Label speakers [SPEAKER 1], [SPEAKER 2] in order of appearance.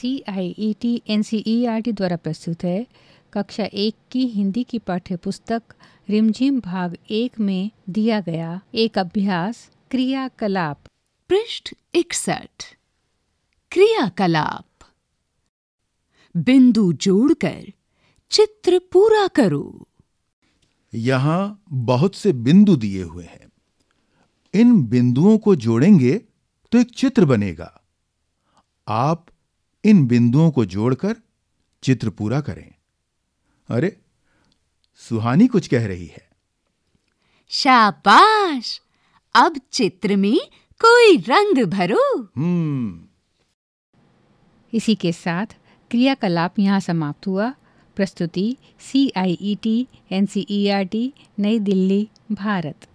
[SPEAKER 1] CIET NCERT द्वारा प्रस्तुत है कक्षा 1 की हिंदी की पाठ्य पुस्तक रिमझिम भाग 1 में दिया गया एक अभ्यास क्रियाकलाप।
[SPEAKER 2] पृष्ठ 61। क्रियाकलाप। बिंदु जोड़कर चित्र पूरा करो।
[SPEAKER 3] यहाँ बहुत से बिंदु दिए हुए हैं। इन बिंदुओं को जोड़ेंगे तो एक चित्र बनेगा। आप इन बिंदुओं को जोड़कर चित्र पूरा करें। अरे, सुहानी कुछ कह रही है।
[SPEAKER 2] शाबाश! अब चित्र में कोई रंग भरो।
[SPEAKER 1] इसी के साथ क्रियाकलाप यहाँ समाप्त हुआ। प्रस्तुति CIET NCERT, नई दिल्ली, भारत।